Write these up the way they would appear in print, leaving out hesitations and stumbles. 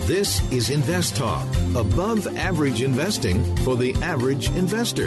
This is Invest Talk, above average investing for the average investor.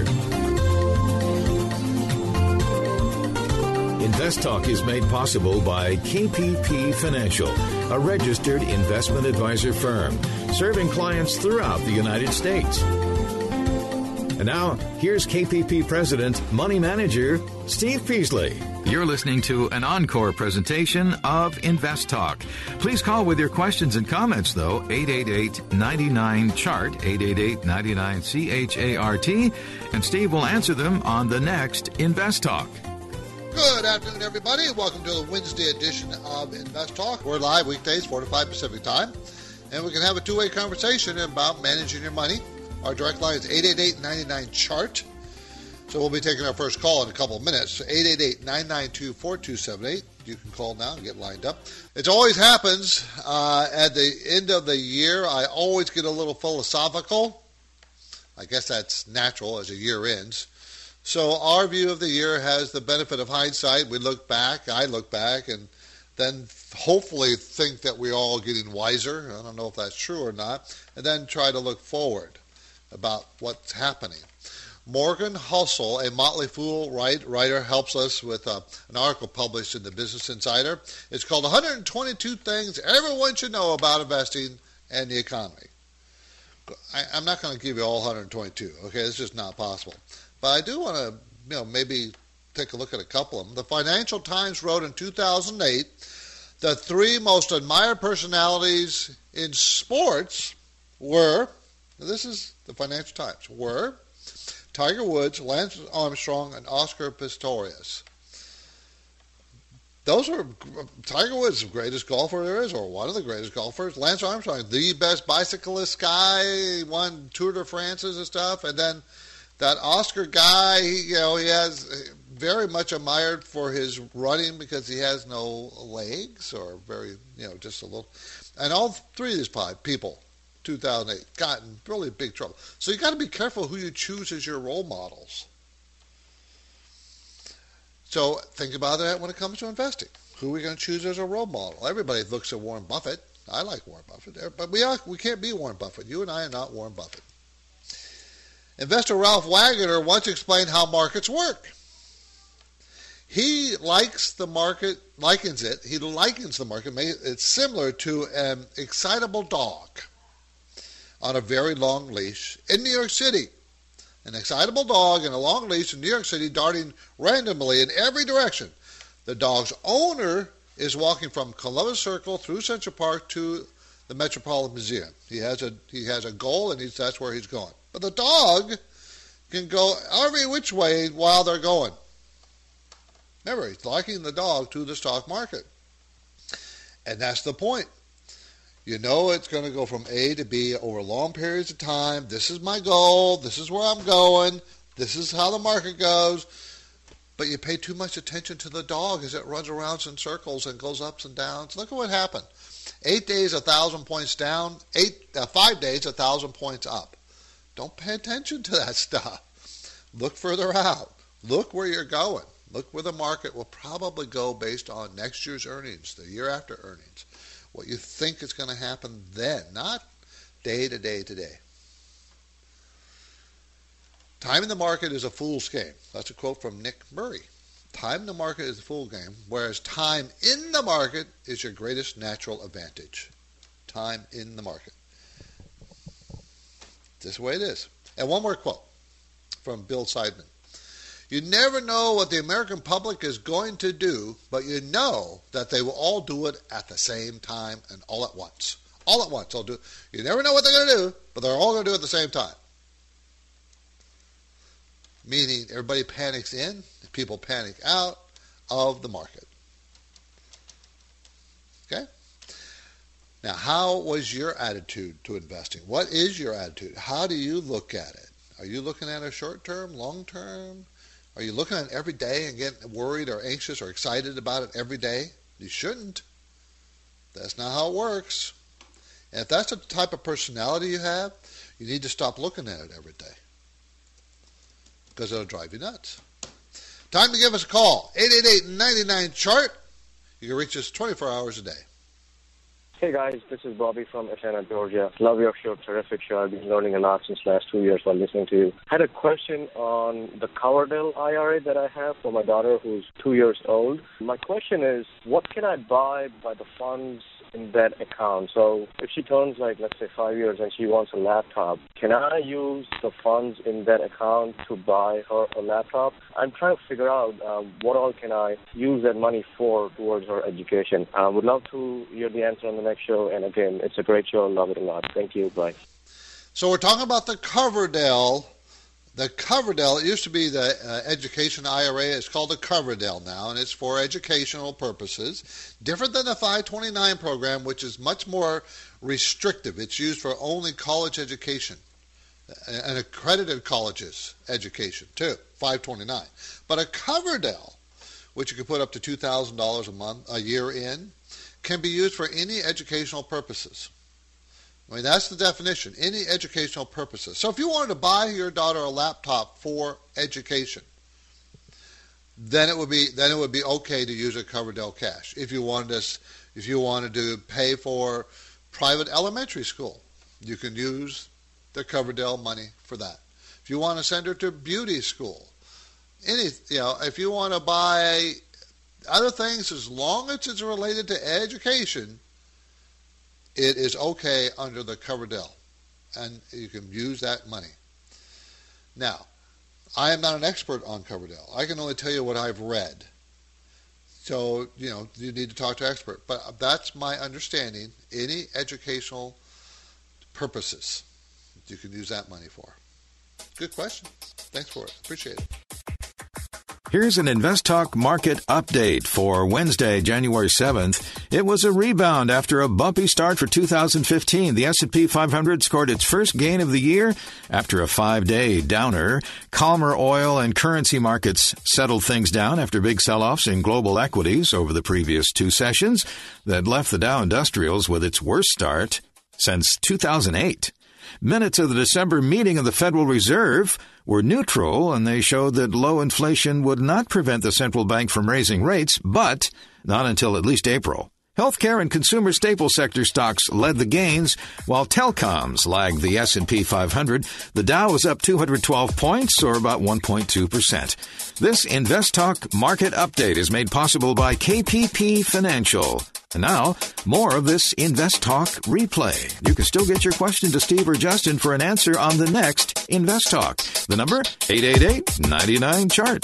Invest Talk is made possible by KPP Financial, a registered investment advisor firm serving clients throughout the United States. And now, here's KPP President, Money Manager, Steve Peasley. You're listening to an encore presentation of Invest Talk. Please call with your questions and comments, though, 888-99-CHART, 888-99-CHART, and Steve will answer them on the next Invest Talk. Good afternoon, everybody. Welcome to the Wednesday edition of Invest Talk. We're live weekdays, 4 to 5 Pacific time, and we can have a two-way conversation about managing your money. Our direct line is 888-99-CHART. So we'll be taking our first call in a couple of minutes. 888-992-4278. You can call now and get lined up. It always happens at the end of the year. I always get a little philosophical. I guess that's natural as a year ends. So our view of the year has the benefit of hindsight. We look back, I look back, and then hopefully think that we're all getting wiser. I don't know if that's true or not. And then try to look forward about what's happening. Morgan Housel, a Motley Fool writer, helps us with an article published in the Business Insider. It's called 122 Things Everyone Should Know About Investing and the Economy. I'm not going to give you all 122, okay? It's just not possible. But I do want to, maybe take a look at a couple of them. The Financial Times wrote in 2008, the three most admired personalities in sports were, this is the Financial Times, were Tiger Woods, Lance Armstrong, and Oscar Pistorius. Those are Tiger Woods, the greatest golfer there is, or one of the greatest golfers. Lance Armstrong, the best bicyclist guy, won Tour de France's and stuff. And then that Oscar guy, he has very much admired for his running because he has no legs, or very, just a little. And all three of these people, 2008, got in really big trouble. So you got to be careful who you choose as your role models. So think about that when it comes to investing. Who are we going to choose as a role model? Everybody looks at Warren Buffett. I like Warren Buffett, but we can't be Warren Buffett. You and I are not Warren Buffett. Investor Ralph Wagner once explained how markets work. He likens the market. It's similar to an excitable dog on a very long leash in New York City. An excitable dog and a long leash in New York City darting randomly in every direction. The dog's owner is walking from Columbus Circle through Central Park to the Metropolitan Museum. He has a goal, and that's where he's going. But the dog can go every which way while they're going. Remember, he's liking the dog to the stock market. And that's the point. It's going to go from A to B over long periods of time. This is my goal. This is where I'm going. This is how the market goes. But you pay too much attention to the dog as it runs around in circles and goes ups and downs. Look at what happened. 8 days, 1,000 points down. 5 days, 1,000 points up. Don't pay attention to that stuff. Look further out. Look where you're going. Look where the market will probably go based on next year's earnings, the year after earnings. What you think is going to happen then, not day to day to day. Time in the market is a fool's game. That's a quote from Nick Murray. Time in the market is a fool's game, whereas time in the market is your greatest natural advantage. Time in the market. This is the way it is. And one more quote from Bill Seidman. You never know what the American public is going to do, but you know that they will all do it at the same time and all at once. All at once. They'll do. You never know what they're going to do, but they're all going to do it at the same time. Meaning everybody panics in, people panic out of the market. Okay? Now, how was your attitude to investing? What is your attitude? How do you look at it? Are you looking at it short term, long term? Are you looking at it every day and getting worried or anxious or excited about it every day? You shouldn't. That's not how it works. And if that's the type of personality you have, you need to stop looking at it every day, because it'll drive you nuts. Time to give us a call. 888-99-CHART. You can reach us 24 hours a day. Hey guys, this is Bobby from Atlanta, Georgia. Love your show, terrific show. I've been learning a lot since the last 2 years while listening to you. Had a question on the Coverdell IRA that I have for my daughter who's 2 years old. My question is, what can I buy by the funds in that account? So if she turns let's say 5 years and she wants a laptop, can I use the funds in that account to buy her a laptop? I'm trying to figure out what all can I use that money for towards her education. I would love to hear the answer on the next show. And again, it's a great show. Love it a lot. Thank you. Bye. So we're talking about the Coverdell. The Coverdell, it used to be the education IRA. It's called the Coverdell now, and it's for educational purposes. Different than the 529 program, which is much more restrictive. It's used for only college education and accredited colleges education, too, 529. But a Coverdell, which you can put up to $2,000 a year in, can be used for any educational purposes. I mean, that's the definition, any educational purposes. So if you wanted to buy your daughter a laptop for education, then it would be okay to use a Coverdell cash. If you wanted to pay for private elementary school, you can use the Coverdell money for that. If you want to send her to beauty school, if you want to buy other things, as long as it's related to education, it is okay under the Coverdell, and you can use that money. Now, I am not an expert on Coverdell. I can only tell you what I've read. So, you need to talk to an expert. But that's my understanding. Any educational purposes, you can use that money for. Good question. Thanks for it. Appreciate it. Here's an Invest Talk market update for Wednesday, January 7th. It was a rebound after a bumpy start for 2015. The S&P 500 scored its first gain of the year after a 5-day downer. Calmer oil and currency markets settled things down after big sell-offs in global equities over the previous two sessions that left the Dow Industrials with its worst start since 2008. Minutes of the December meeting of the Federal Reserve were neutral, and they showed that low inflation would not prevent the central bank from raising rates, but not until at least April. Healthcare and consumer staple sector stocks led the gains, while telecoms lagged the S&P 500. The Dow was up 212 points, or about 1.2%. This Invest Talk market update is made possible by KPP Financial. And now, more of this Invest Talk replay. You can still get your question to Steve or Justin for an answer on the next Invest Talk. The number, 888-99-CHART.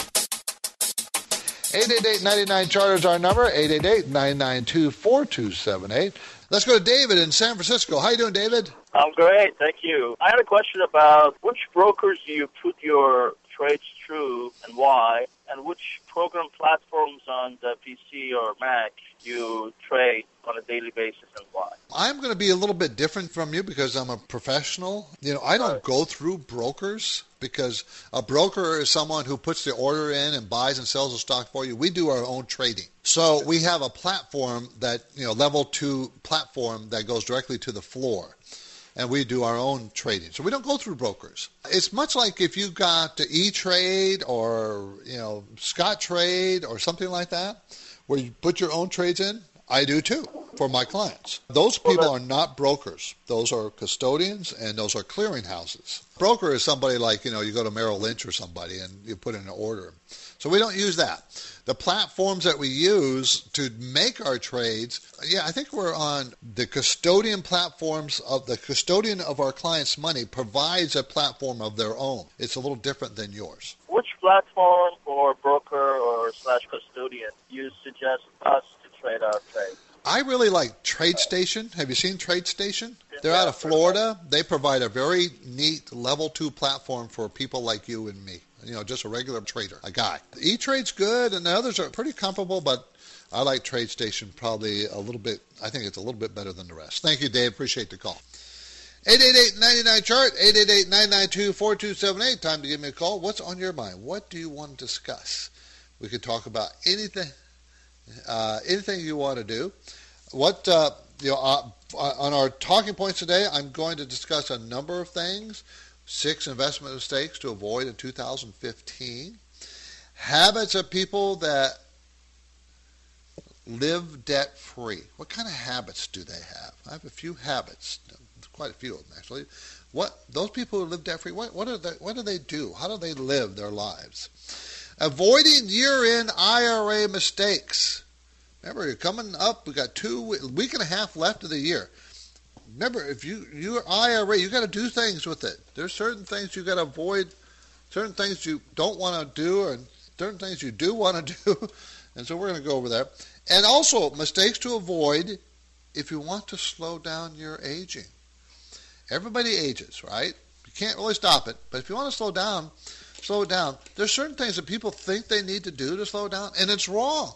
888-99-CHART is our number, 888-992-4278. Let's go to David in San Francisco. How you doing, David? I'm great, thank you. I had a question about which brokers do you put your trades through and why, and which program platforms on the PC or Mac you trade on a daily basis and why. I'm going to be a little bit different from you because I'm a professional. I don't go through brokers because a broker is someone who puts the order in and buys and sells the stock for you. We do our own trading. So we have a platform that, level 2 platform that goes directly to the floor. And we do our own trading. So we don't go through brokers. It's much like if you got E-Trade or, Scottrade or something like that, where you put your own trades in. I do too, for my clients. Those people are not brokers. Those are custodians and those are clearinghouses. Broker is somebody like, you go to Merrill Lynch or somebody and you put in an order. So we don't use that. The platforms that we use to make our trades, I think we're on the custodian platforms of the custodian of our clients' money provides a platform of their own. It's a little different than yours. Which platform or broker or /custodian you suggest us to trade our trade? I really like TradeStation. Have you seen TradeStation? They're out of Florida. They provide a very neat level 2 platform for people like you and me. Just a regular trader, a guy. E-Trade's good, and the others are pretty comparable, but I like TradeStation probably a little bit. I think it's a little bit better than the rest. Thank you, Dave. Appreciate the call. 888-99-CHART, 888-992-4278. Time to give me a call. What's on your mind? What do you want to discuss? We could talk about anything you want to do. On our talking points today, I'm going to discuss a number of things. 6 investment mistakes to avoid in 2015. Habits of people that live debt-free. What kind of habits do they have? I have a few habits, quite a few of them actually. Those people who live debt-free, what do they do? How do they live their lives? Avoiding year-end IRA mistakes. Remember, you're coming up. We got a week and a half left of the year. Remember, if your IRA, you got to do things with it. There's certain things you got to avoid, certain things you don't want to do, and certain things you do want to do. And so we're going to go over that. And also, mistakes to avoid if you want to slow down your aging. Everybody ages, right? You can't really stop it. But if you want to slow it down. There's certain things that people think they need to do to slow down, and it's wrong.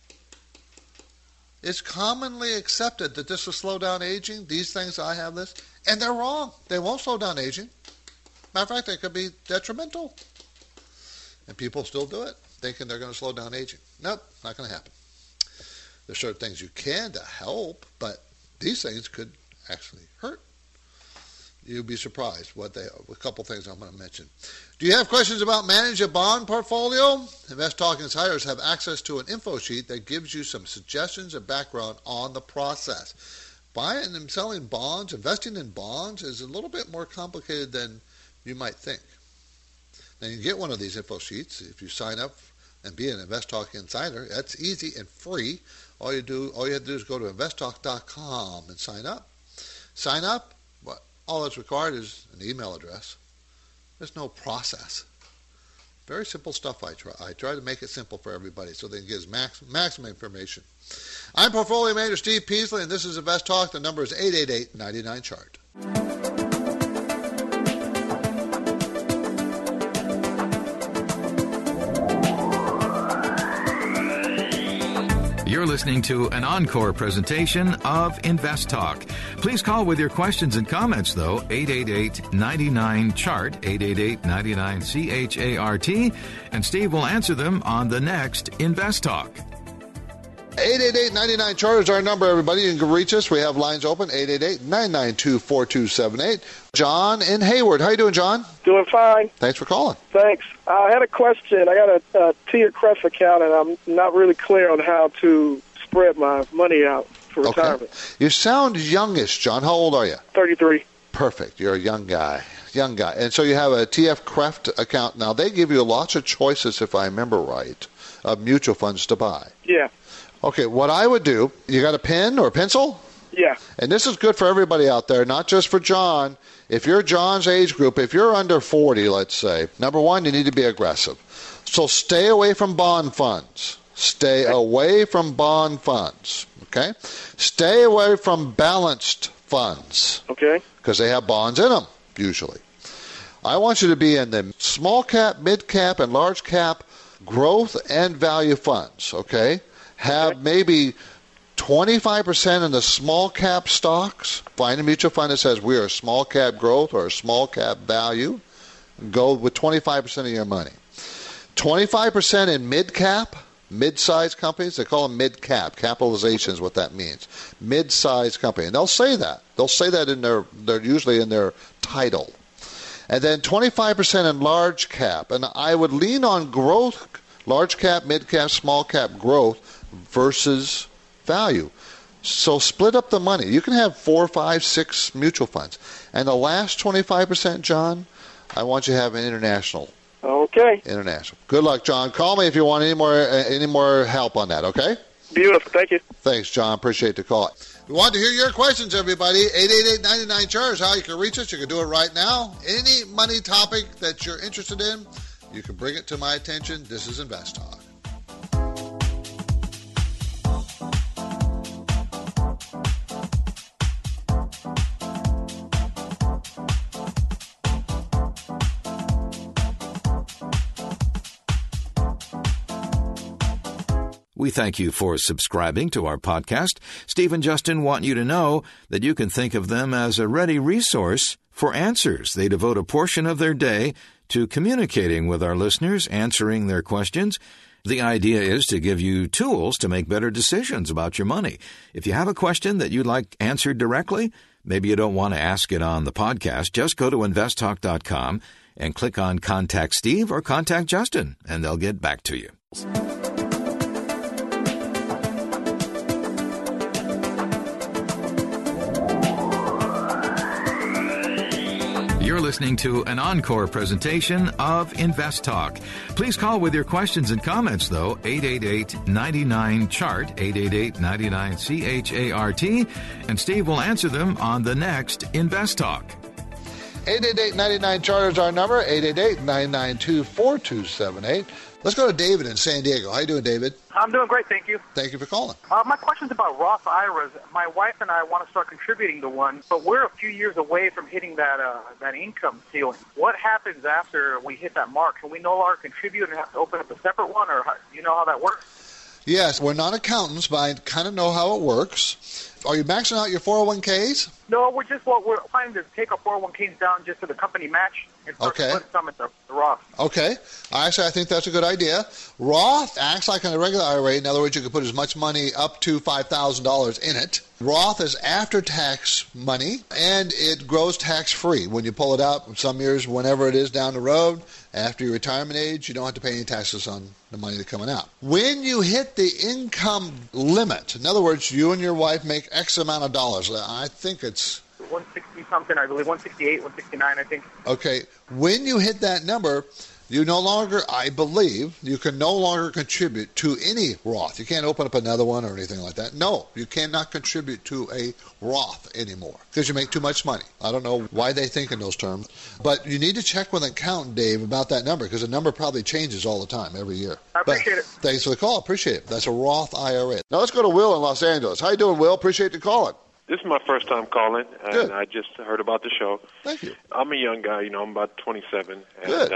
It's commonly accepted that this will slow down aging. These things, I have this, and they're wrong. They won't slow down aging. Matter of fact, they could be detrimental. And people still do it, thinking they're going to slow down aging. Nope, not going to happen. There's certain things you can to help, but these things could actually hurt. You'll be surprised a couple things I'm going to mention. Do you have questions about managing a bond portfolio? InvestTalk Insiders have access to an info sheet that gives you some suggestions and background on the process. Buying and selling bonds, investing in bonds is a little bit more complicated than you might think. Now, you can get one of these info sheets if you sign up and be an InvestTalk Insider. That's easy and free. All you have to do is go to investtalk.com and sign up. Sign up. All that's required is an email address. There's no process. Very simple stuff I try to make it simple for everybody so they can get maximum information. I'm Portfolio Manager Steve Peasley, and this is InvestTalk. The number is 888-99-CHART. You're listening to an encore presentation of InvestTalk. Please call with your questions and comments, though, 888-99-CHART, 888-99-CHART, and Steve will answer them on the next InvestTalk. 888-99-CHART is our number, everybody. You can reach us. We have lines open, 888-992-4278. John in Hayward. How you doing, John? Doing fine. Thanks for calling. Thanks. I had a question. I got a TIAA-CREF account, and I'm not really clear on how to spread my money out for retirement. Okay. You sound youngish, John. How old are you? 33. Perfect. You're a young guy. And so you have a TIAA-CREF account. Now, they give you lots of choices, if I remember right, of mutual funds to buy. Yeah. Okay, what I would do, you got a pen or a pencil? Yeah. And this is good for everybody out there, not just for John. If you're John's age group, if you're under 40, let's say, number one, you need to be aggressive. So stay away from bond funds. Stay away from bond funds, okay? Stay away from balanced funds. Okay. Because they have bonds in them, usually. I want you to be in the small cap, mid cap, and large cap growth and value funds, okay? Have maybe 25% in the small cap stocks. Find a mutual fund that says we are a small cap growth or a small cap value. Go with 25% of your money. 25% in mid cap, mid-sized companies. They call them mid cap. Capitalization is what that means. Mid-sized company. And they'll say that. They'll say that in they're usually in their title. And then 25% in large cap. And I would lean on growth, large cap, mid cap, small cap growth versus value. So split up the money. You can have 4, 5, 6 mutual funds. And the last 25%, John, I want you to have an international. Okay. International. Good luck, John. Call me if you want any more help on that, okay? Beautiful. Thank you. Thanks, John. Appreciate the call. We want to hear your questions, everybody. 888-99-CHART is how you can reach us. You can do it right now. Any money topic that you're interested in, you can bring it to my attention. This is InvestTalk. We thank you for subscribing to our podcast. Steve and Justin want you to know that you can think of them as a ready resource for answers. They devote a portion of their day to communicating with our listeners, answering their questions. The idea is to give you tools to make better decisions about your money. If you have a question that you'd like answered directly, maybe you don't want to ask it on the podcast, just go to investtalk.com and click on Contact Steve or Contact Justin, and they'll get back to you. You're listening to an encore presentation of Invest Talk. Please call with your questions and comments, though, 888-99-CHART, 888-99-CHART, and Steve will answer them on the next Invest Talk. 888-99-CHART is our number, 888-992-4278. Let's go to David in San Diego. How you doing, David? I'm doing great, thank you. Thank you for calling. My question's about Roth IRAs. My wife and I want to start contributing to one, but we're a few years away from hitting that income ceiling. What happens after we hit that mark? Can we no longer contribute and have to open up a separate one, or do you know how that works? Yes, we're not accountants, but I kind of know how it works. Are you maxing out your 401ks? No, we're planning to take our 401ks down just to the company match and start to put some at the Roth. Okay. Actually, I think that's a good idea. Roth acts like a regular IRA. In other words, you can put as much money up to $5,000 in it. Roth is after-tax money, and it grows tax-free. When you pull it out, some years, whenever it is down the road, after your retirement age, you don't have to pay any taxes on the money that's coming out. When you hit the income limit, in other words, you and your wife make X amount of dollars. I think it's 160-something, I believe, 168, 169, I think. Okay. When you hit that number, you no longer, I believe, you can no longer contribute to any Roth. You can't open up another one or anything like that. No, you cannot contribute to a Roth anymore because you make too much money. I don't know why they think in those terms, but you need to check with an accountant, Dave, about that number because the number probably changes all the time, every year. I appreciate it. Thanks for the call. Appreciate it. That's a Roth IRA. Now let's go to Will in Los Angeles. How you doing, Will? Appreciate the calling. This is my first time calling, and Good. I just heard about the show. Thank you. I'm a young guy, I'm about 27. Good.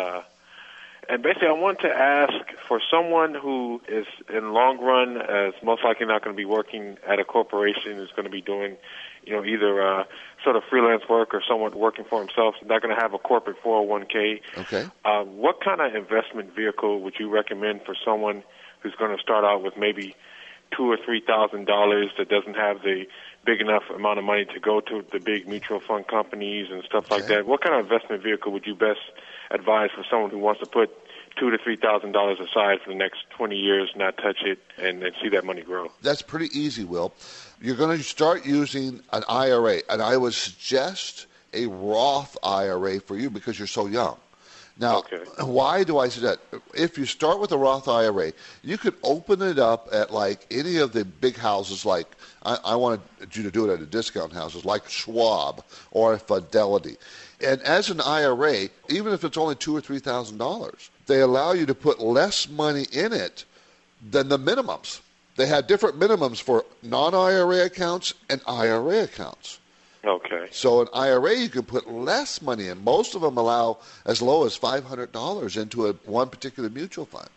And basically I want to ask for someone who is in long run is most likely not going to be working at a corporation, is going to be doing, either sort of freelance work or someone working for himself, not going to have a corporate 401k. Okay. What kind of investment vehicle would you recommend for someone who's going to start out with maybe $2,000 or $3,000 that doesn't have the big enough amount of money to go to the big mutual fund companies and stuff like that? What kind of investment vehicle would you best advise for someone who wants to put $2,000 to $3,000 aside for the next 20 years, not touch it, and see that money grow? That's pretty easy, Will. You're going to start using an IRA, and I would suggest a Roth IRA for you because you're so young. Now, why do I suggest that? If you start with a Roth IRA, you could open it up at like any of the big houses, like I wanted you to do it at a discount houses like Schwab or Fidelity. And as an IRA, even if it's only $2,000 or $3,000, they allow you to put less money in it than the minimums. They have different minimums for non-IRA accounts and IRA accounts. Okay. So an IRA, you can put less money in. Most of them allow as low as $500 into one particular mutual fund.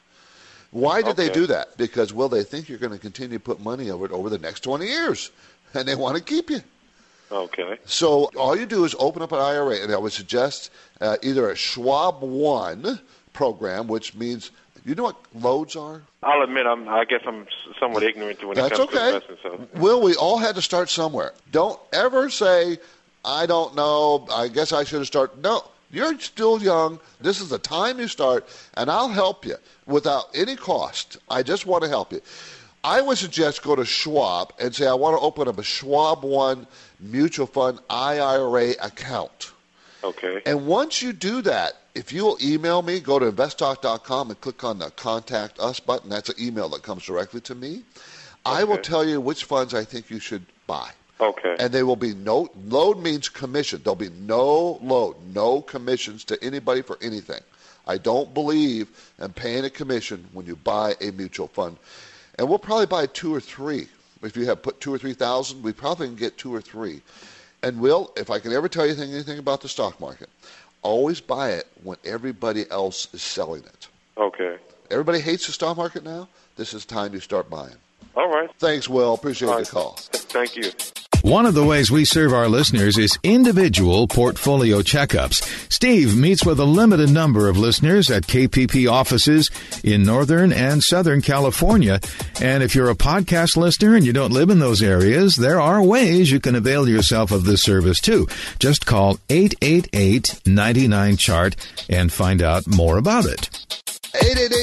Why did they do that? Because, they think you're going to continue to put money over the next 20 years, and they want to keep you. Okay. So all you do is open up an IRA, and I would suggest either a Schwab One program, which means, you know what loads are? I'll admit, I guess I'm somewhat ignorant to when it comes to investment. So. Will, we all had to start somewhere. Don't ever say, I don't know, I guess I should have started. No, you're still young. This is the time you start, and I'll help you without any cost. I just want to help you. I would suggest go to Schwab and say, I want to open up a Schwab One mutual fund IRA account. Okay. And once you do that, if you'll email me, go to investtalk.com and click on the Contact Us button. That's an email that comes directly to me. I will tell you which funds I think you should buy. Okay. And there will be no load means commission. There'll be no load, no commissions to anybody for anything. I don't believe in paying a commission when you buy a mutual fund. And we'll probably buy 2 or 3. If you have put 2,000 or 3,000, we probably can get 2 or 3. And Will, if I can ever tell you anything about the stock market, always buy it when everybody else is selling it. Okay. Everybody hates the stock market now. This is time you start buying. All right. Thanks, Will. Appreciate the call. Thank you. One of the ways we serve our listeners is individual portfolio checkups. Steve meets with a limited number of listeners at KPP offices in Northern and Southern California. And if you're a podcast listener and you don't live in those areas, there are ways you can avail yourself of this service too. Just call 888-99-CHART and find out more about it.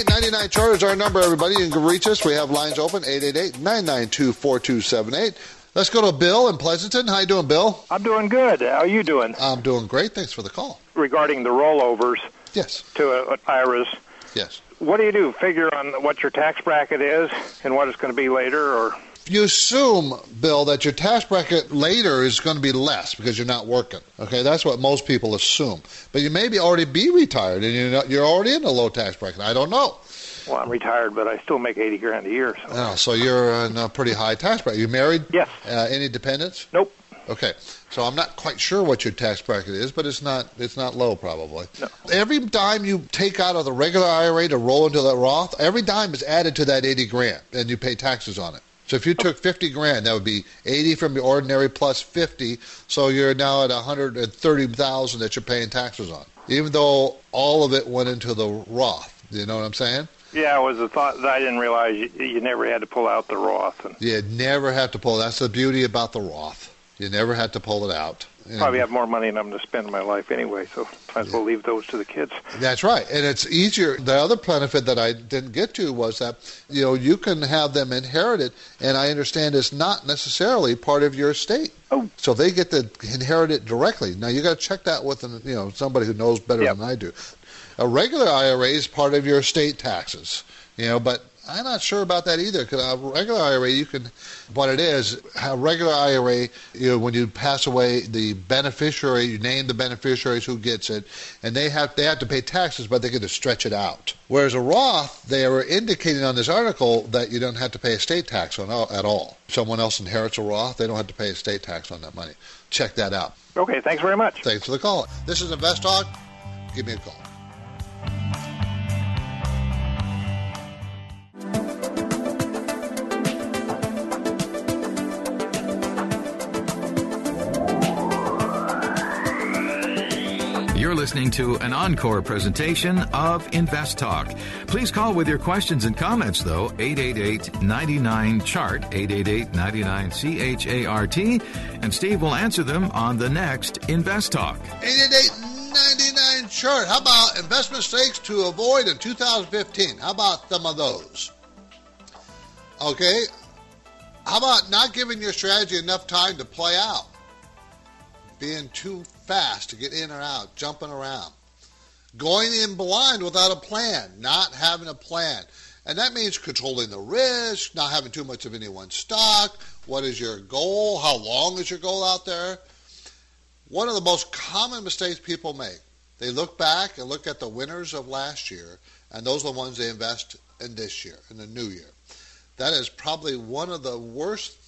888-99-CHART is our number, everybody. You can reach us. We have lines open, 888-992-4278. Let's go to Bill in Pleasanton. How you doing, Bill? I'm doing good. How are you doing? I'm doing great. Thanks for the call. Regarding the rollovers to IRAs. Yes. What do you do? Figure on what your tax bracket is and what it's going to be later, or? You assume, Bill, that your tax bracket later is going to be less because you're not working. Okay, that's what most people assume. But you may already be retired and you're already in a low tax bracket. I don't know. Well, I'm retired, but I still make $80,000 a year. So you're in a pretty high tax bracket. You married? Yes. Any dependents? Nope. Okay, so I'm not quite sure what your tax bracket is, but it's not low probably. No. Every dime you take out of the regular IRA to roll into the Roth, every dime is added to that $80,000, and you pay taxes on it. So if you took $50,000, that would be 80 from the ordinary plus 50. So you're now at $130,000 that you're paying taxes on, even though all of it went into the Roth. You know what I'm saying? Yeah, it was a thought that I didn't realize you never had to pull out the Roth. You never have to pull. That's the beauty about the Roth. You never have to pull it out. Probably have more money than I'm going to spend in my life anyway, so might as well leave those to the kids. That's right, and it's easier. The other benefit that I didn't get to was that you can have them inherited, and I understand it's not necessarily part of your estate. Oh, so they get to inherit it directly. Now you got to check that with somebody who knows better than I do. A regular IRA is part of your estate taxes, but I'm not sure about that either, because a regular IRA, what it is, a regular IRA, when you pass away, the beneficiary, you name the beneficiaries who gets it, and they have to pay taxes, but they get to stretch it out. Whereas a Roth, they were indicating on this article that you don't have to pay estate tax on at all. If someone else inherits a Roth, they don't have to pay estate tax on that money. Check that out. Okay, thanks very much. Thanks for the call. This is Invest Talk. Give me a call. You're listening to an encore presentation of Invest Talk. Please call with your questions and comments, though, 888-99-CHART, 888-99-CHART, and Steve will answer them on the next Invest Talk. 888-99-CHART. How about investment mistakes to avoid in 2015? How about some of those? Okay. How about not giving your strategy enough time to play out? Being too fast to get in or out, jumping around. Going in blind without a plan, not having a plan. And that means controlling the risk, not having too much of any one stock. What is your goal? How long is your goal out there? One of the most common mistakes people make, they look back and look at the winners of last year, and those are the ones they invest in this year, in the new year. That is probably one of the worst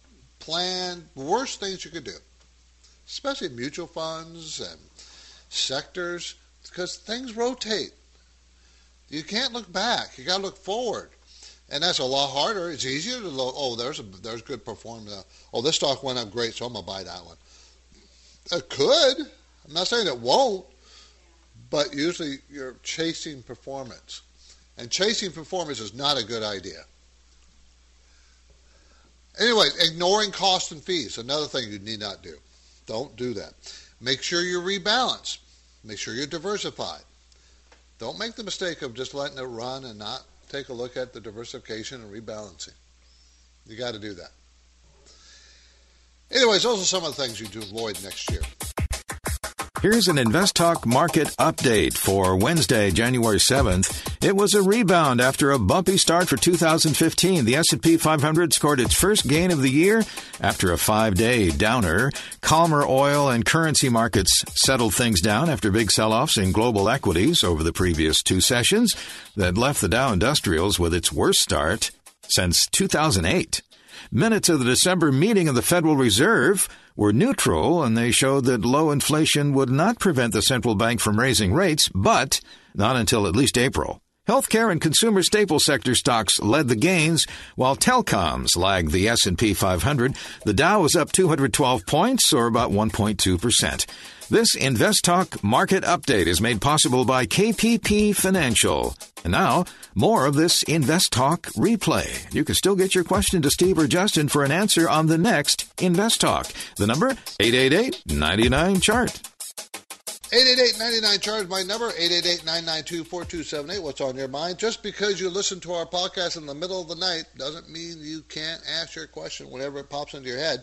things you could do. Especially mutual funds and sectors, because things rotate. You can't look back. You got to look forward. And that's a lot harder. It's easier to look, there's good performance. This stock went up great, so I'm going to buy that one. It could. I'm not saying it won't, but usually you're chasing performance. And chasing performance is not a good idea. Anyway, ignoring costs and fees, another thing you need not do. Don't do that. Make sure you rebalance. Make sure you're diversified. Don't make the mistake of just letting it run and not take a look at the diversification and rebalancing. You got to do that. Anyways, those are some of the things you do avoid next year. Here's an Invest Talk market update for Wednesday, January 7th. It was a rebound after a bumpy start for 2015. The S&P 500 scored its first gain of the year after a 5-day downer. Calmer oil and currency markets settled things down after big sell-offs in global equities over the previous two sessions that left the Dow Industrials with its worst start since 2008. Minutes of the December meeting of the Federal Reserve were neutral, and they showed that low inflation would not prevent the central bank from raising rates, but not until at least April. Healthcare and consumer staple sector stocks led the gains, while telecoms lagged the S&P 500. The Dow was up 212 points, or about 1.2%. This Invest Talk market update is made possible by KPP Financial. And now, more of this Invest Talk replay. You can still get your question to Steve or Justin for an answer on the next Invest Talk. The number, 888-99-CHART. 888-99-CHART is my number, 888-992-4278. What's on your mind? Just because you listen to our podcast in the middle of the night doesn't mean you can't ask your question whenever it pops into your head.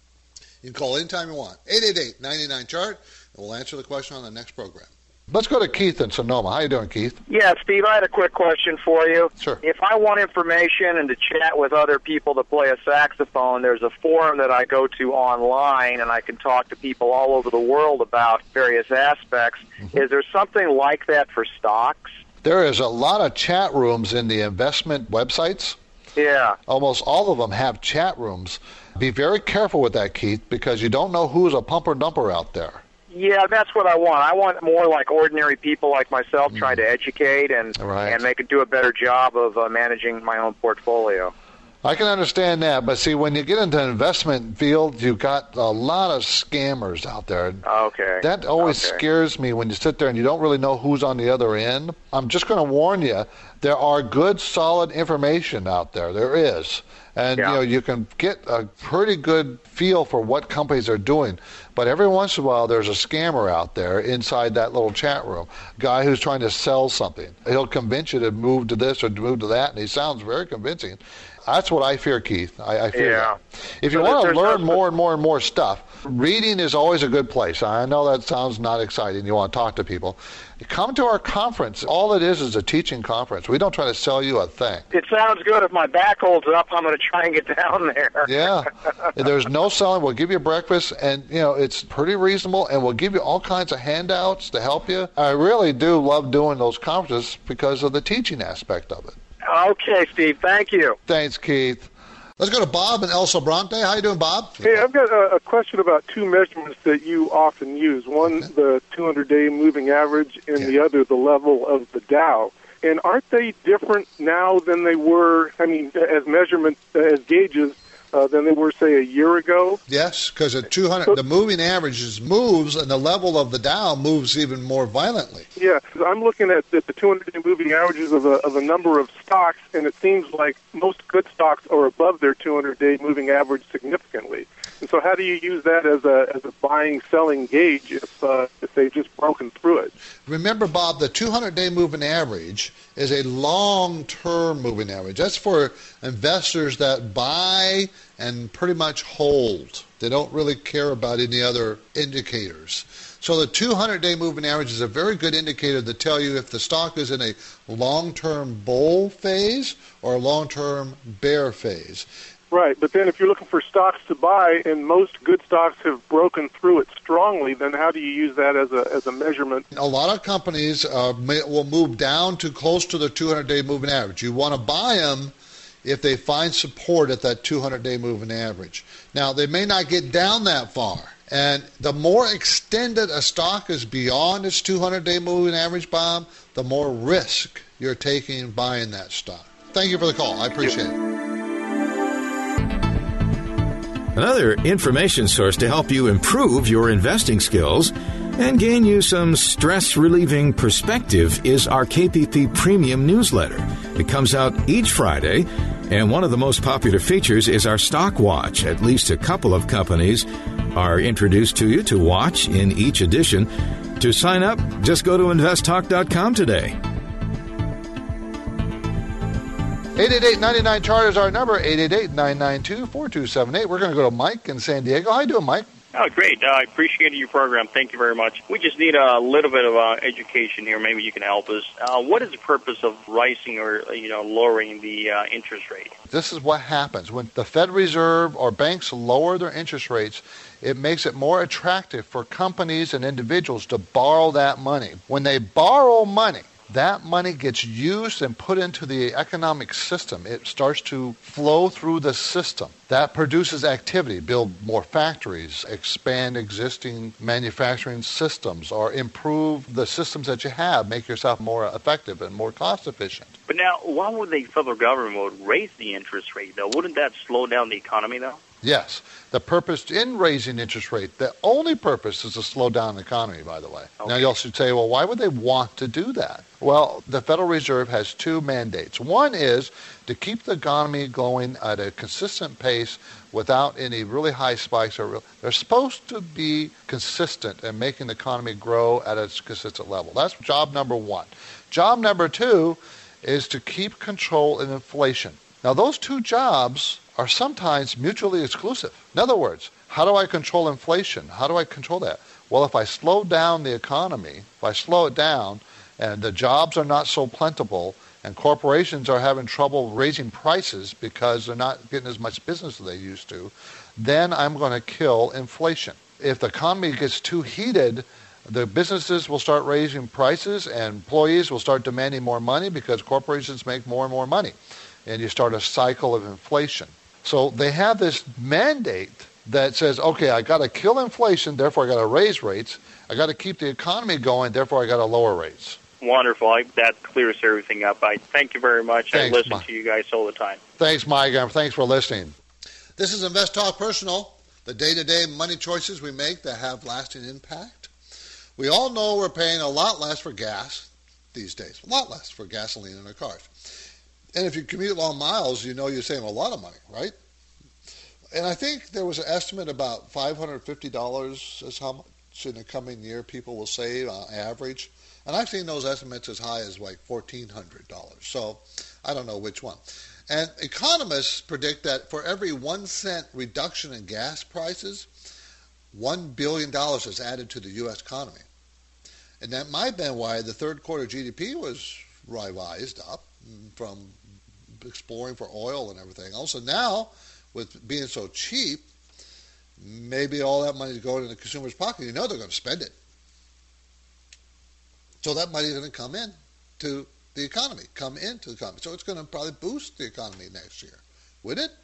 You can call anytime you want. 888-99-CHART, and we'll answer the question on the next program. Let's go to Keith in Sonoma. How you doing, Keith? Yeah, Steve, I had a quick question for you. Sure. If I want information and to chat with other people that play a saxophone, there's a forum that I go to online, and I can talk to people all over the world about various aspects. Mm-hmm. Is there something like that for stocks? There is a lot of chat rooms in the investment websites. Yeah. Almost all of them have chat rooms. Be very careful with that, Keith, because you don't know who's a pumper-dumper out there. Yeah, that's what I want. I want more like ordinary people like myself trying to educate and make it do a better job of managing my own portfolio. I can understand that, but see, when you get into investment field, you've got a lot of scammers out there. Okay. That always scares me when you sit there and you don't really know who's on the other end. I'm just going to warn you, there are good, solid information out there. There is. And, you know, you can get a pretty good feel for what companies are doing. But every once in a while, there's a scammer out there inside that little chat room, guy who's trying to sell something. He'll convince you to move to this or to move to that, and he sounds very convincing. That's what I fear, Keith. I fear that. If you want to learn more and more and more stuff, reading is always a good place. I know that sounds not exciting. You want to talk to people. Come to our conference. All it is a teaching conference. We don't try to sell you a thing. It sounds good. If my back holds up, I'm going to try and get down there. Yeah. There's no selling. We'll give you breakfast, and, you know, it's pretty reasonable, and we'll give you all kinds of handouts to help you. I really do love doing those conferences because of the teaching aspect of it. Okay, Steve. Thank you. Thanks, Keith. Let's go to Bob in El Sobrante. How you doing, Bob? Hey, I've got a question about two measurements that you often use. One, the 200-day moving average, and the other, the level of the Dow. And aren't they different now than they were, as measurements, as gauges, than they were, say, a year ago? Yes, because the moving averages moves, and the level of the Dow moves even more violently. Yeah, I'm looking at the 200-day moving averages of a number of stocks, and it seems like most good stocks are above their 200-day moving average significantly. And so how do you use that as a buying-selling gauge if they've just broken through it? Remember, Bob, the 200-day moving average is a long-term moving average. That's for investors that buy and pretty much hold. They don't really care about any other indicators. So the 200-day moving average is a very good indicator to tell you if the stock is in a long-term bull phase or a long-term bear phase. Right, but then if you're looking for stocks to buy, and most good stocks have broken through it strongly, then how do you use that as a measurement? A lot of companies will move down to close to the 200-day moving average. You want to buy them if they find support at that 200-day moving average. Now, they may not get down that far. And the more extended a stock is beyond its 200-day moving average, Bob, the more risk you're taking buying that stock. Thank you for the call. I appreciate it. Another information source to help you improve your investing skills and gain you some stress-relieving perspective is our KPP Premium newsletter. It comes out each Friday, and one of the most popular features is our Stock Watch. At least a couple of companies are introduced to you to watch in each edition. To sign up, just go to investtalk.com today. 888-99-CHART is our number, 888-992-4278. We're going to go to Mike in San Diego. How you doing, Mike? Oh, great. I appreciate your program. Thank you very much. We just need a little bit of education here. Maybe you can help us. What is the purpose of rising or lowering the interest rate? This is what happens. When the Fed Reserve or banks lower their interest rates, it makes it more attractive for companies and individuals to borrow that money. When they borrow money, that money gets used and put into the economic system. It starts to flow through the system. That produces activity, build more factories, expand existing manufacturing systems, or improve the systems that you have, make yourself more effective and more cost efficient. But now, why would the federal government raise the interest rate, though? Wouldn't that slow down the economy, though? Yes. The purpose in raising interest rate, the only purpose is to slow down the economy, by the way. Okay. Now, you also say, well, why would they want to do that? Well, the Federal Reserve has two mandates. One is to keep the economy going at a consistent pace without any really high spikes. They're supposed to be consistent and making the economy grow at a consistent level. That's job number one. Job number two is to keep control of inflation. Now, those two jobs are sometimes mutually exclusive. In other words, how do I control inflation? How do I control that? Well, if I slow down the economy, if I slow it down and the jobs are not so plentiful and corporations are having trouble raising prices because they're not getting as much business as they used to, then I'm going to kill inflation. If the economy gets too heated, the businesses will start raising prices and employees will start demanding more money because corporations make more and more money. And you start a cycle of inflation. So they have this mandate that says, okay, I got to kill inflation, therefore I got to raise rates. I got to keep the economy going, therefore I got to lower rates. Wonderful. That clears everything up. I thank you very much. Thanks, I listen to you guys all the time. Thanks, Mike. Thanks for listening. This is Invest Talk Personal, the day-to-day money choices we make that have lasting impact. We all know we're paying a lot less for gas these days, a lot less for gasoline in our cars. And if you commute long miles, you know you're saving a lot of money, right? And I think there was an estimate about $550 is how much in the coming year people will save on average. And I've seen those estimates as high as like $1,400. So I don't know which one. And economists predict that for every 1 cent reduction in gas prices, $1 billion is added to the U.S. economy. And that might have been why the third quarter GDP was revised up from exploring for oil and everything else. And now, with being so cheap, maybe all that money is going in the consumer's pocket. You know they're going to spend it. So that money is going to come in to the economy, So it's going to probably boost the economy next year. Would it?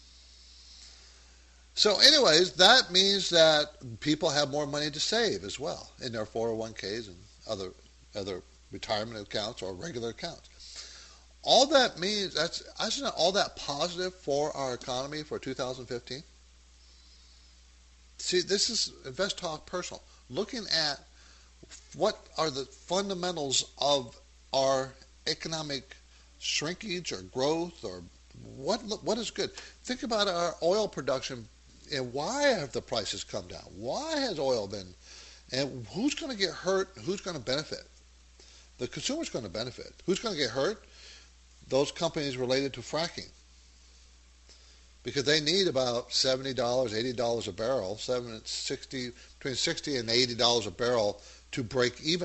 So anyways, that means that people have more money to save as well in their 401ks and other retirement accounts or regular accounts. All that means, isn't it all that positive for our economy for 2015? See, this is Invest Talk Personal, looking at what are the fundamentals of our economic shrinkage or growth, or what is good. Think about our oil production and why have the prices come down? Why has oil been, and who's going to get hurt? Who's going to benefit? The consumer's going to benefit. Who's going to get hurt? Those companies related to fracking, because they need about $70, $80 a barrel, between $60 and $80 a barrel to break even.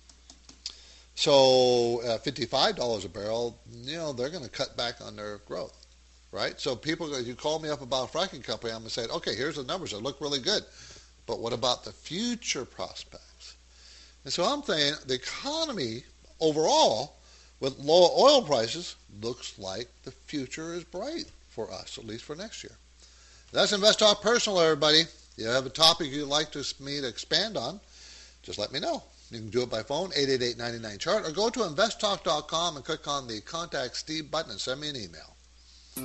So at $55 a barrel, they're going to cut back on their growth, right? So people, if you call me up about a fracking company, I'm going to say, okay, here's the numbers that look really good, but what about the future prospects? And so I'm saying the economy overall, with low oil prices, looks like the future is bright for us, at least for next year. That's Invest Talk Personal, everybody. If you have a topic you'd like me to expand on, just let me know. You can do it by phone, 888-99-CHART, or go to investtalk.com and click on the Contact Steve button and send me an email.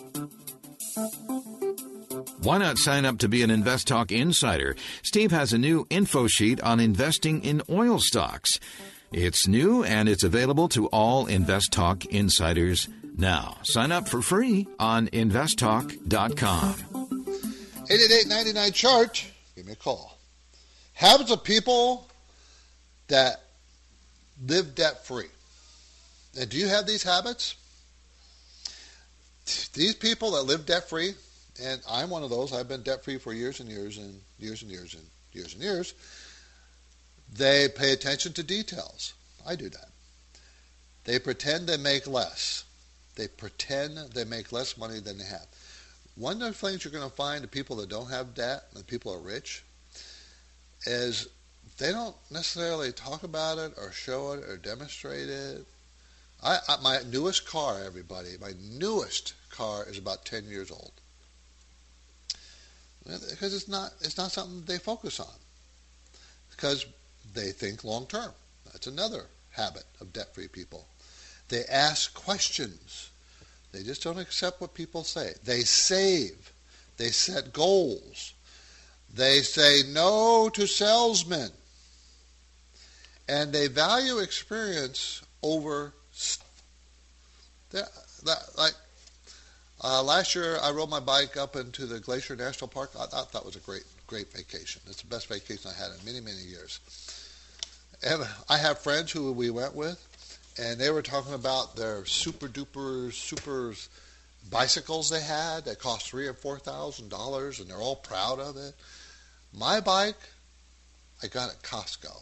Why not sign up to be an Invest Talk Insider? Steve has a new info sheet on investing in oil stocks. It's new and it's available to all Invest Talk Insiders now. Sign up for free on investtalk.com. 888-99-CHART. Give me a call. Habits of people that live debt-free. And do you have these habits? These people that live debt-free, and I'm one of those. I've been debt-free for years and years and years and years and years and years. They pay attention to details. I do that. They pretend they make less. They pretend they make less money than they have. One of the things you're going to find to people that don't have debt, and people are rich, is they don't necessarily talk about it or show it or demonstrate it. My newest car, everybody, my newest car is about 10 years old. Because it's not something they focus on. Because they think long term. That's another habit of debt-free people. They ask questions. They just don't accept what people say. They save. They set goals. They say no to salesmen. And they value experience over last year I rode my bike up into the Glacier National Park. I thought that was a great vacation. It's the best vacation I had in many, many years. And I have friends who we went with, and they were talking about their super bicycles they had that cost $3,000 or $4,000, and they're all proud of it. My bike, I got at Costco.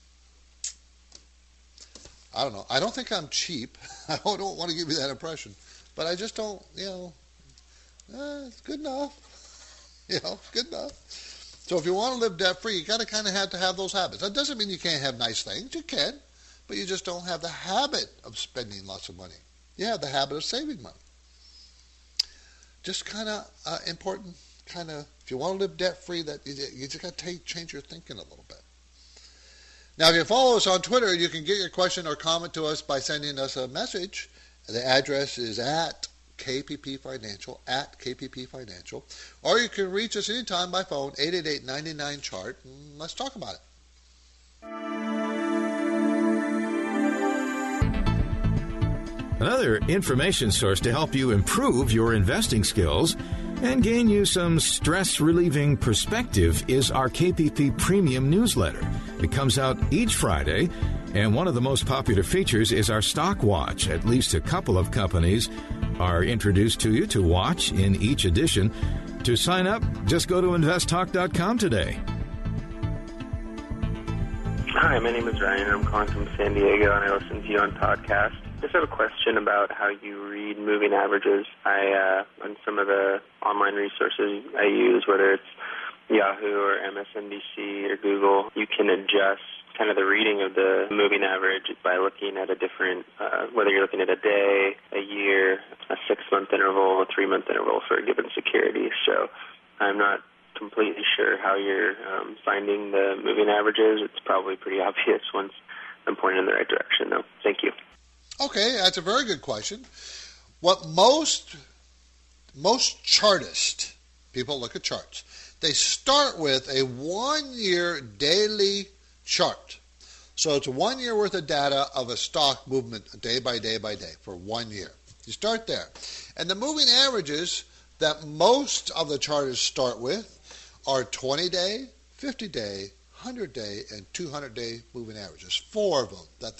I don't know. I don't think I'm cheap. I don't want to give you that impression. But I just don't, it's good enough. Good enough. So if you want to live debt-free, you got to kind of have to have those habits. That doesn't mean you can't have nice things. You can. But you just don't have the habit of spending lots of money. You have the habit of saving money. Just kind of important, if you want to live debt-free, that you just got to change your thinking a little bit. Now, if you follow us on Twitter, you can get your question or comment to us by sending us a message. The address is at KPP Financial, or you can reach us anytime by phone, 888-99-CHART, and let's talk about it. Another information source to help you improve your investing skills and gain you some stress-relieving perspective is our KPP Premium newsletter. It comes out each Friday, and one of the most popular features is our Stock Watch. At least a couple of companies are introduced to you to watch in each edition. To sign up, just go to investtalk.com today. Hi, my name is Ryan. I'm calling from San Diego, and I listen to you on podcast. I just have a question about how you read moving averages. On some of the online resources I use, whether it's Yahoo or MSNBC or Google, you can adjust kind of the reading of the moving average by looking at a different, whether you're looking at a day, a year, a 6-month interval, a 3-month interval for a given security. So I'm not completely sure how you're finding the moving averages. It's probably pretty obvious once I'm pointing in the right direction, though. Thank you. Okay, that's a very good question. What most chartists, people look at charts, they start with a 1-year daily chart. So it's 1 year worth of data of a stock movement day by day by day for 1 year. You start there. And the moving averages that most of the chartists start with are 20-day, 50-day, 100-day, and 200-day moving averages. 4 of them that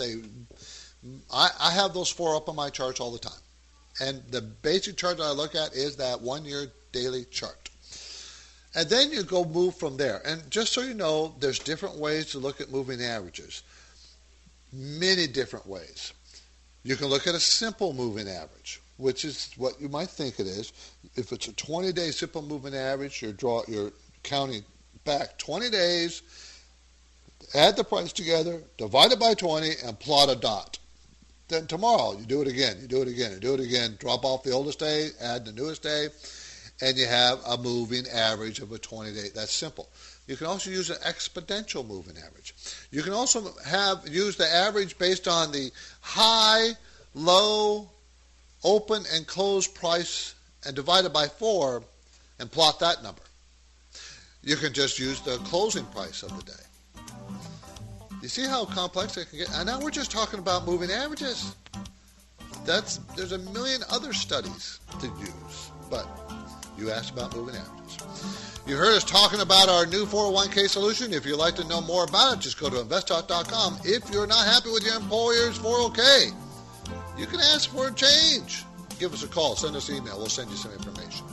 I have those 4 up on my charts all the time. And the basic chart that I look at is that 1 year daily chart. And then you go move from there. And just so you know, there's different ways to look at moving averages. Many different ways. You can look at a simple moving average, which is what you might think it is. If it's a 20-day simple moving average, you're counting back 20 days, add the price together, divide it by 20, and plot a dot. Then tomorrow, you do it again, drop off the oldest day, add the newest day, and you have a moving average of a 20-day. That's simple. You can also use an exponential moving average. You can also use the average based on the high, low, open, and close price and divide it by 4 and plot that number. You can just use the closing price of the day. You see how complex it can get? And now we're just talking about moving averages. There's a million other studies to use, but you asked about moving averages. You heard us talking about our new 401k solution. If you'd like to know more about it, just go to investtalk.com. If you're not happy with your employer's 401k, you can ask for a change. Give us a call. Send us an email. We'll send you some information.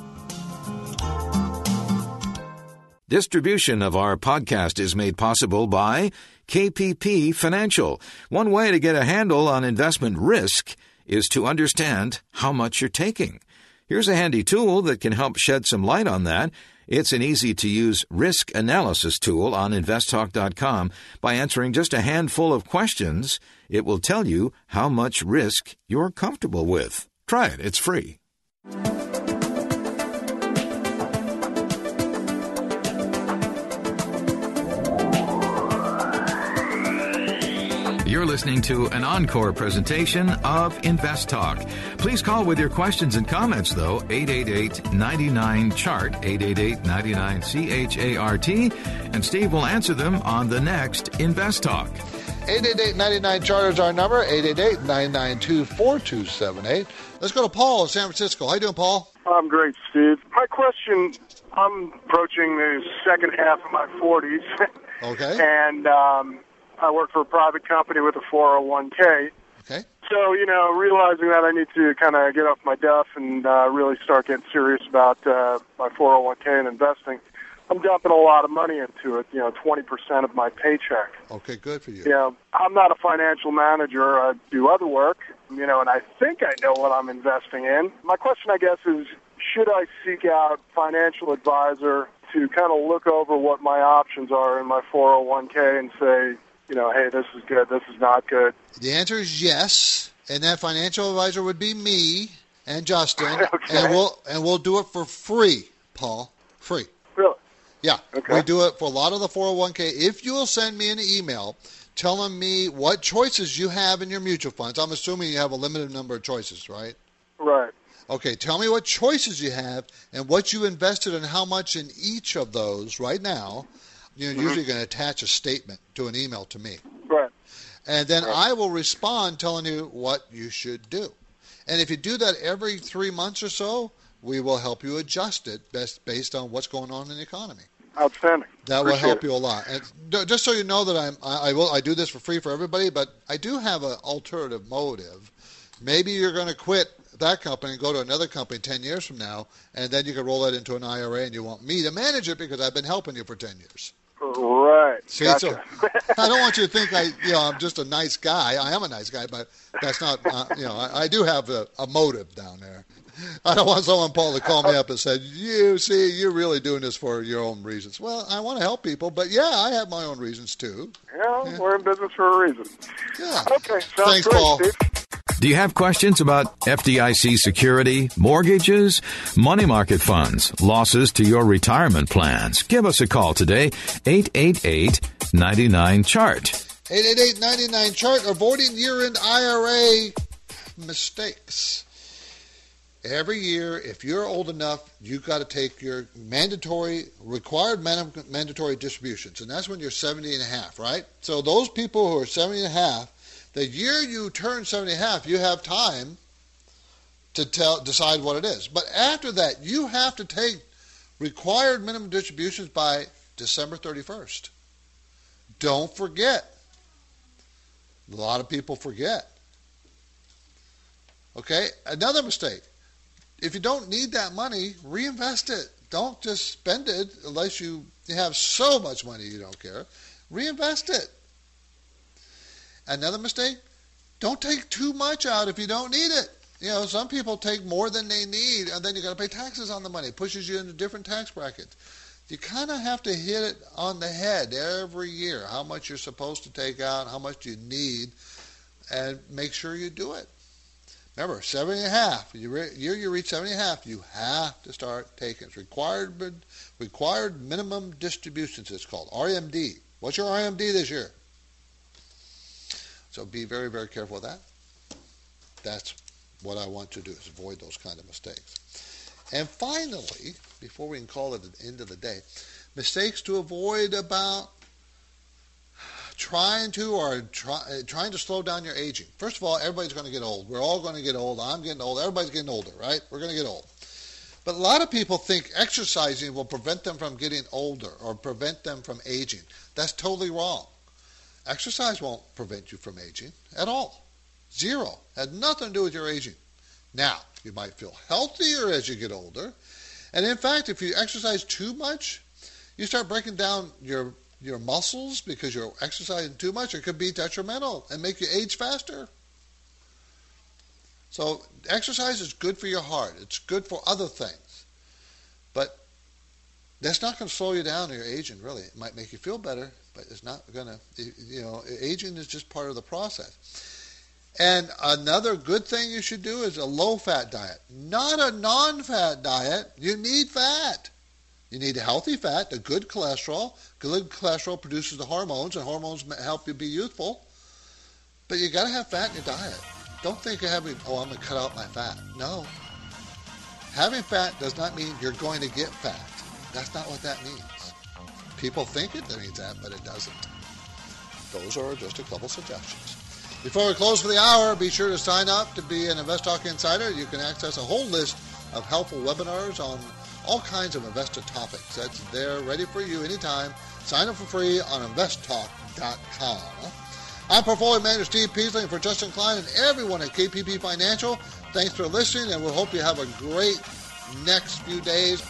Distribution of our podcast is made possible by KPP Financial. One way to get a handle on investment risk is to understand how much you're taking. Here's a handy tool that can help shed some light on that. It's an easy-to-use risk analysis tool on investtalk.com. By answering just a handful of questions, it will tell you how much risk you're comfortable with. Try it. It's free. You're listening to an encore presentation of Invest Talk. Please call with your questions and comments, though, 888-99-CHART, 888-99-CHART, and Steve will answer them on the next Invest Talk. 888-99-CHART is our number, 888-992-4278. Let's go to Paul in San Francisco. How you doing, Paul? I'm great, Steve. My question, I'm approaching the second half of my 40s. Okay. And I work for a private company with a 401k. Okay. So, realizing that I need to kind of get off my duff and really start getting serious about my 401k and investing, I'm dumping a lot of money into it, 20% of my paycheck. Okay, good for you. I'm not a financial manager. I do other work, and I think I know what I'm investing in. My question, I guess, is should I seek out financial advisor to kind of look over what my options are in my 401k and say, hey, this is good, this is not good? The answer is yes, and that financial advisor would be me and Justin, Okay. and we'll do it for free, Paul. Free. Really? Yeah. Okay. We do it for a lot of the 401k. If you'll send me an email telling me what choices you have in your mutual funds, I'm assuming you have a limited number of choices, right? Right. Okay, tell me what choices you have and what you invested and how much in each of those right now. You're usually going to attach a statement to an email to me. Right. And then I will respond telling you what you should do. And if you do that every 3 months or so, we will help you adjust it based on what's going on in the economy. Outstanding. That will help you a lot. And just so you know that I do this for free for everybody, but I do have an alternative motive. Maybe you're going to quit that company and go to another company 10 years from now, and then you can roll that into an IRA, and you want me to manage it because I've been helping you for 10 years. Right. See, Gotcha. so I don't want you to think I'm just a nice guy. I am a nice guy, but that's not, I do have a motive down there. I don't want someone, Paul, to call me up and say, you're really doing this for your own reasons. Well, I want to help people, but I have my own reasons too. Yeah, we're in business for a reason. Yeah. Okay. Sounds Thanks, great, Paul. Steve. Do you have questions about FDIC security, mortgages, money market funds, losses to your retirement plans? Give us a call today, 888-99-CHART. 888-99-CHART, avoiding year-end IRA mistakes. Every year, if you're old enough, you've got to take your required mandatory distributions, and that's when you're 70 and a half, right? So those people who are 70 and a half, the year you turn 70 and a half, you have time to decide what it is. But after that, you have to take required minimum distributions by December 31st. Don't forget. A lot of people forget. Okay? Another mistake. If you don't need that money, reinvest it. Don't just spend it unless you have so much money you don't care. Reinvest it. Another mistake, don't take too much out if you don't need it. Some people take more than they need, and then you got to pay taxes on the money. It pushes you into different tax brackets. You kind of have to hit it on the head every year, how much you're supposed to take out, how much you need, and make sure you do it. Remember, 70 and a half, year you reach 70 and a half, you have to start taking it. Required minimum distributions, it's called, RMD. What's your RMD this year? So be very, very careful of that. That's what I want to do, is avoid those kind of mistakes. And finally, before we can call it the end of the day, mistakes to avoid about trying to slow down your aging. First of all, everybody's going to get old. We're all going to get old. I'm getting old. Everybody's getting older, right? We're going to get old. But a lot of people think exercising will prevent them from getting older or prevent them from aging. That's totally wrong. Exercise won't prevent you from aging at all. Zero. Had nothing to do with your aging. Now, you might feel healthier as you get older. And in fact, if you exercise too much, you start breaking down your muscles because you're exercising too much. It could be detrimental and make you age faster. So exercise is good for your heart. It's good for other things. But that's not going to slow you down in your aging, really. It might make you feel better, but it's not going to, aging is just part of the process. And another good thing you should do is a low-fat diet, not a non-fat diet. You need fat. You need a healthy fat, a good cholesterol. Good cholesterol produces the hormones, and hormones help you be youthful. But you got to have fat in your diet. Don't think of having, I'm going to cut out my fat. No. Having fat does not mean you're going to get fat. That's not what that means. People think it means that, but it doesn't. Those are just a couple suggestions. Before we close for the hour, be sure to sign up to be an InvestTalk Insider. You can access a whole list of helpful webinars on all kinds of investor topics. That's there ready for you anytime. Sign up for free on investtalk.com. I'm portfolio manager Steve Peasley, and for Justin Klein and everyone at KPP Financial, thanks for listening, and we hope you have a great next few days.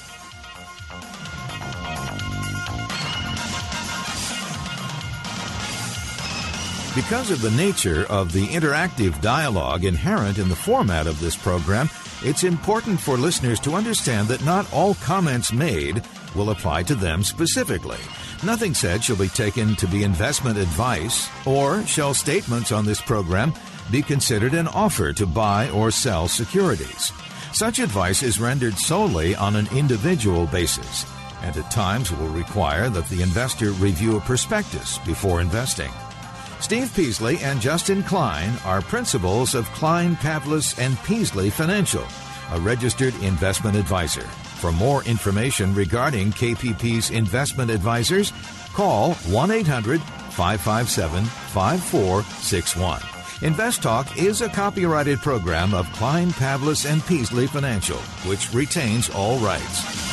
Because of the nature of the interactive dialogue inherent in the format of this program, it's important for listeners to understand that not all comments made will apply to them specifically. Nothing said shall be taken to be investment advice, or shall statements on this program be considered an offer to buy or sell securities. Such advice is rendered solely on an individual basis, and at times will require that the investor review a prospectus before investing. Steve Peasley and Justin Klein are principals of Klein, Pavlis & Peasley Financial, a registered investment advisor. For more information regarding KPP's investment advisors, call 1-800-557-5461. InvestTalk is a copyrighted program of Klein, Pavlis & Peasley Financial, which retains all rights.